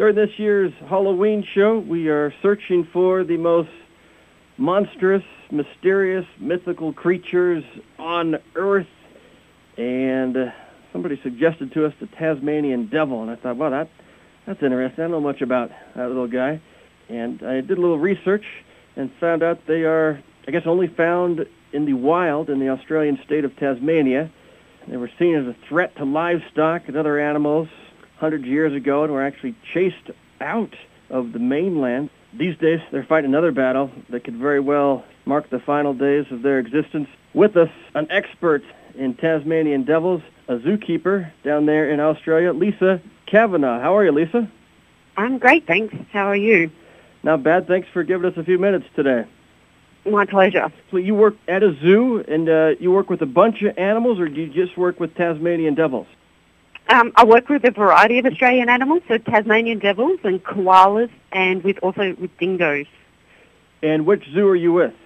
During this year's Halloween show, we are searching for the most monstrous, mysterious, mythical creatures on Earth. And somebody suggested to us the Tasmanian devil. And I thought, well, that's interesting. I don't know much about that little guy. And I did a little research and found out they are, I guess, only found in the wild in the Australian state of Tasmania. They were seen as a threat to livestock and other animals hundreds of years ago and were actually chased out of the mainland. These days, they're fighting another battle that could very well mark the final days of their existence. With us, an expert in Tasmanian devils, a zookeeper down there in Australia, Lisa Kavanagh. How are you, Lisa? I'm great, thanks. How are you? Not bad. Thanks for giving us a few minutes today. My pleasure. So you work at a zoo, and you work with a bunch of animals, or do you just work with Tasmanian devils? I work with a variety of Australian animals, so Tasmanian devils and koalas, and also with dingoes. And which zoo are you with?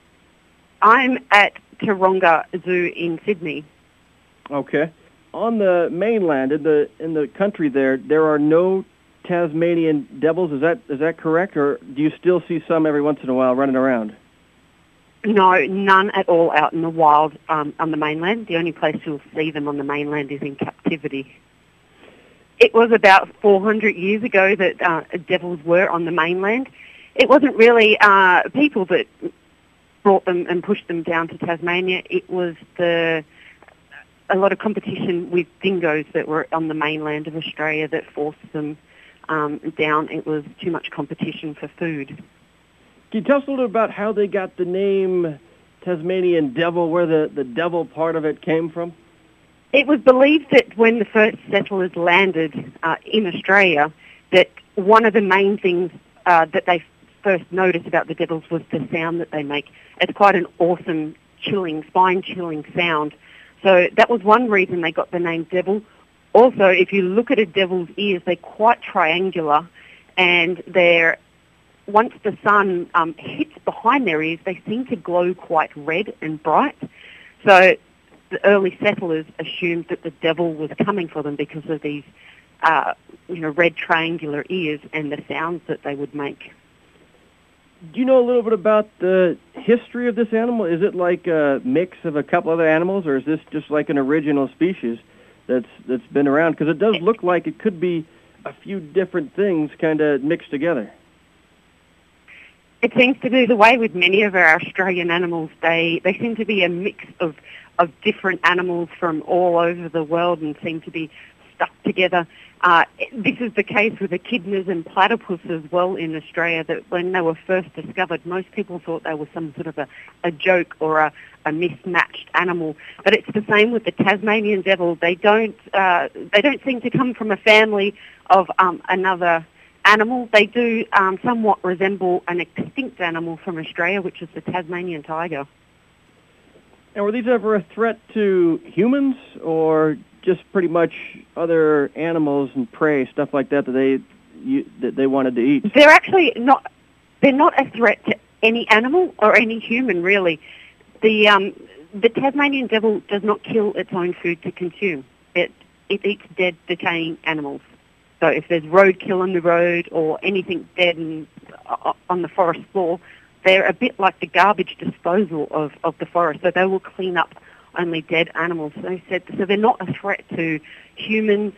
I'm at Taronga Zoo in Sydney. Okay. On the mainland, in the country there are no Tasmanian devils. Is that correct, or do you still see some every once in a while running around? No, none at all out in the wild on the mainland. The only place you'll see them on the mainland is in captivity. It was about 400 years ago that devils were on the mainland. It wasn't really people that brought them and pushed them down to Tasmania. It was a lot of competition with dingoes that were on the mainland of Australia that forced them down. It was too much competition for food. Can you tell us a little about how they got the name Tasmanian devil, where the devil part of it came from? It was believed that when the first settlers landed in Australia, that one of the main things that they first noticed about the devils was the sound that they make. It's quite an awesome, spine-chilling sound. So that was one reason they got the name devil. Also, if you look at a devil's ears, they're quite triangular, and once the sun hits behind their ears, they seem to glow quite red and bright. So the early settlers assumed that the devil was coming for them because of these, red triangular ears and the sounds that they would make. Do you know a little bit about the history of this animal? Is it like a mix of a couple other animals, or is this just like an original species that's been around? Because it does look like it could be a few different things kind of mixed together. It seems to be the way with many of our Australian animals. They seem to be a mix of different animals from all over the world and seem to be stuck together. This is the case with echidnas and platypus as well in Australia, that when they were first discovered, most people thought they were some sort of a joke or a mismatched animal. But it's the same with the Tasmanian devil. They don't seem to come from a family of another animal. They do somewhat resemble an extinct animal from Australia, which is the Tasmanian tiger. And were these ever a threat to humans, or just pretty much other animals and prey, stuff like that they wanted to eat? They're actually not. They're not a threat to any animal or any human, really. The Tasmanian devil does not kill its own food to consume. It eats dead, decaying animals. So if there's roadkill on the road or anything dead on the forest floor, they're a bit like the garbage disposal of the forest. So they will clean up only dead animals. So they're not a threat to humans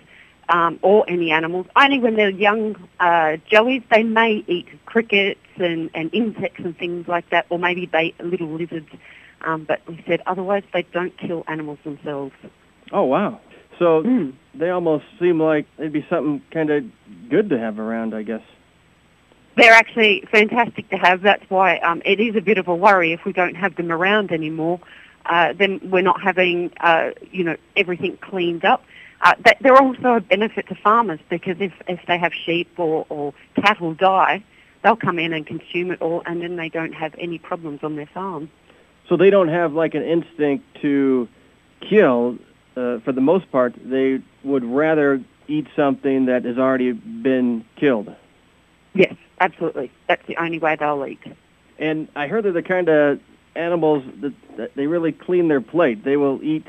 or any animals. Only when they're young joeys, they may eat crickets and insects and things like that, or maybe bait little lizards. But we said otherwise they don't kill animals themselves. Oh, wow. So they almost seem like they'd be something kind of good to have around, I guess. They're actually fantastic to have. That's why it is a bit of a worry if we don't have them around anymore. Then we're not having, everything cleaned up. They're also a benefit to farmers, because if they have sheep or cattle die, they'll come in and consume it all, and then they don't have any problems on their farm. So they don't have like an instinct to kill. For the most part, they would rather eat something that has already been killed. Yes, absolutely. That's the only way they'll eat. And I heard they're the kind of animals that they really clean their plate. They will eat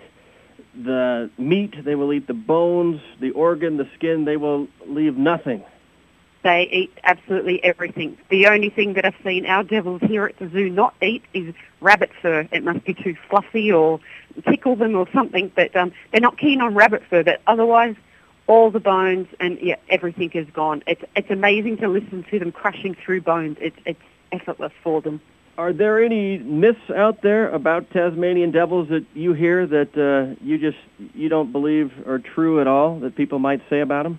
the meat, they will eat the bones, the organ, the skin. They will leave nothing. They eat absolutely everything. The only thing that I've seen our devils here at the zoo not eat is rabbit fur. It must be too fluffy or tickle them or something, but they're not keen on rabbit fur. But otherwise, all the bones and everything is gone. It's amazing to listen to them crashing through bones. It's effortless for them. Are there any myths out there about Tasmanian devils that you hear that you don't believe are true at all, that people might say about them?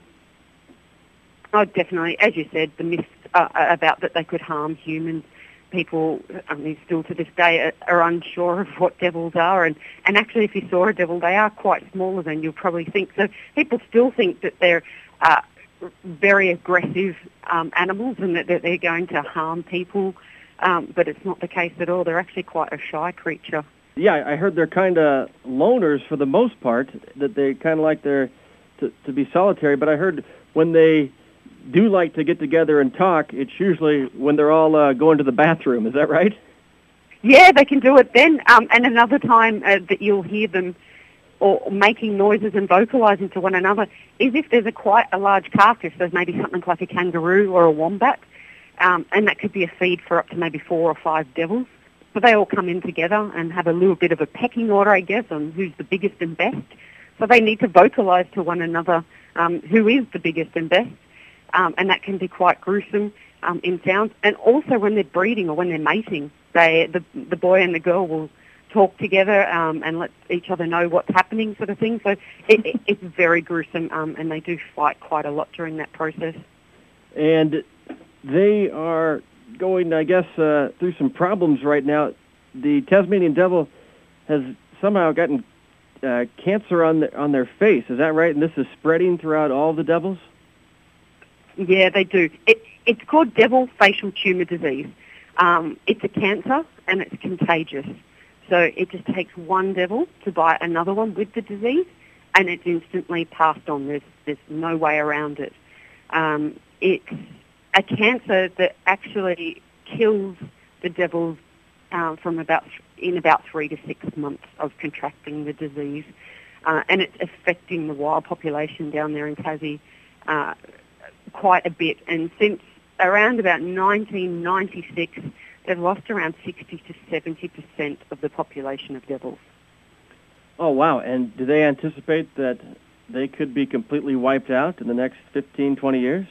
Oh, definitely. As you said, the myths about that they could harm humans. People, still to this day, are unsure of what devils are. And actually, if you saw a devil, they are quite smaller than you'll probably think. So people still think that they're very aggressive animals and that they're going to harm people. But it's not the case at all. They're actually quite a shy creature. Yeah, I heard they're kind of loners for the most part, that they kind of like to be solitary. But I heard when they do like to get together and talk, it's usually when they're all going to the bathroom. Is that right? Yeah, they can do it then. And another time that you'll hear them or making noises and vocalising to one another is if there's quite a large carcass. There's maybe something like a kangaroo or a wombat, and that could be a feed for up to maybe 4 or 5 devils. So they all come in together and have a little bit of a pecking order, I guess, on who's the biggest and best. So they need to vocalise to one another who is the biggest and best. And that can be quite gruesome in sounds. And also when they're breeding or when they're mating, the boy and the girl will talk together and let each other know what's happening, sort of thing. So it's very gruesome, and they do fight quite a lot during that process. And they are going, I guess, through some problems right now. The Tasmanian devil has somehow gotten cancer on their face. Is that right? And this is spreading throughout all the devils? Yeah, they do. It's called devil facial tumour disease. It's a cancer and it's contagious. So it just takes one devil to bite another one with the disease and it's instantly passed on. There's no way around it. It's a cancer that actually kills the devils in about 3 to 6 months of contracting the disease. And it's affecting the wild population down there in Tassie quite a bit, and since around about 1996, they've lost around 60 to 70% of the population of devils. Oh, wow. And do they anticipate that they could be completely wiped out in the next 15, 20 years?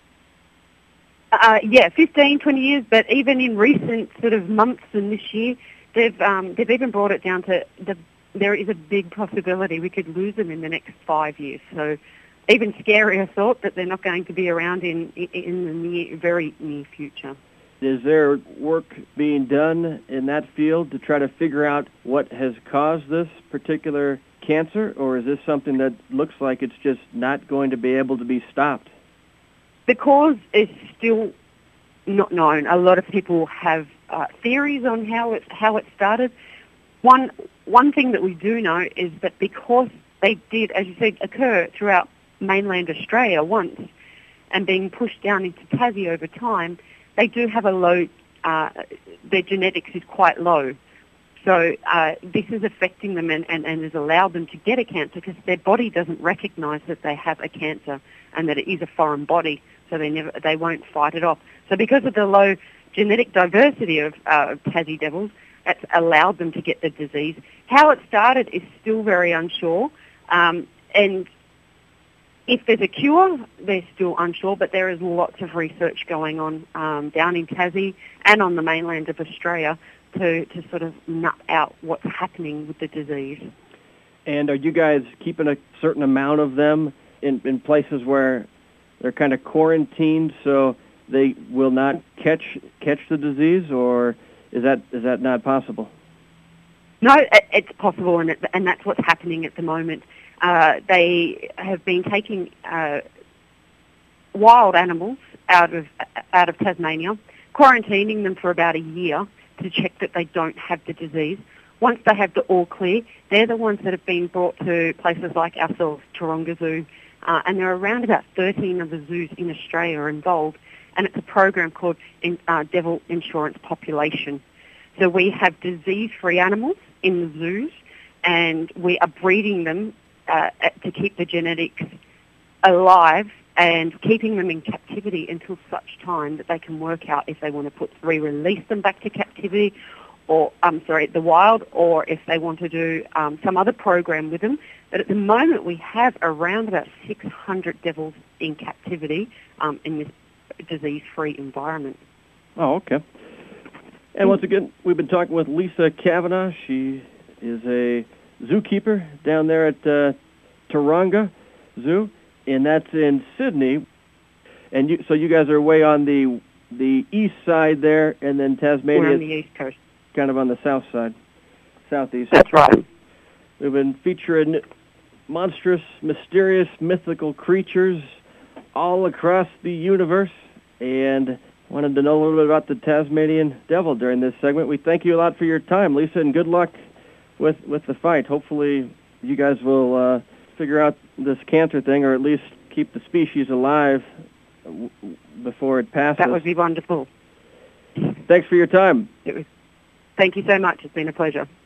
Yeah, 15, 20 years, but even in recent sort of months and this year, they've even brought it down to there is a big possibility we could lose them in the next 5 years. So even scarier thought that they're not going to be around in the very near future. Is there work being done in that field to try to figure out what has caused this particular cancer, or is this something that looks like it's just not going to be able to be stopped? The cause is still not known. A lot of people have theories on how it started. One thing that we do know is that because they did, as you said, occur throughout mainland Australia once and being pushed down into Tassie over time, they do have a low, their genetics is quite low. So this is affecting them and has allowed them to get a cancer because their body doesn't recognise that they have a cancer and that it is a foreign body, so they won't fight it off. So because of the low genetic diversity of Tassie devils, that's allowed them to get the disease. How it started is still very unsure, and if there's a cure, they're still unsure, but there is lots of research going on down in Tassie and on the mainland of Australia to sort of nut out what's happening with the disease. And are you guys keeping a certain amount of them in places where they're kind of quarantined so they will not catch the disease, or is that not possible? No, it's possible, and that's what's happening at the moment. They have been taking wild animals out of Tasmania, quarantining them for about a year to check that they don't have the disease. Once they have the all clear, they're the ones that have been brought to places like ourselves, Taronga Zoo, and there are around about 13 of the zoos in Australia are involved, and it's a program called Devil Insurance Population. So we have disease-free animals in the zoos, and we are breeding them to keep the genetics alive and keeping them in captivity until such time that they can work out if they want to re-release them back to captivity, or the wild, or if they want to do some other program with them. But at the moment, we have around about 600 devils in captivity in this disease-free environment. Oh, okay. And once again, we've been talking with Lisa Kavanagh. She is a zookeeper down there at Taronga Zoo, and that's in Sydney. And so you guys are way on the east side there, and then Tasmania. We're on the east coast. Kind of on the south side, southeast. That's right. We've been featuring monstrous, mysterious, mythical creatures all across the universe, and wanted to know a little bit about the Tasmanian devil during this segment. We thank you a lot for your time, Lisa, and good luck with the fight. Hopefully you guys will figure out this cancer thing, or at least keep the species alive before it passes. That would be wonderful. Thanks for your time. Thank you so much. It's been a pleasure.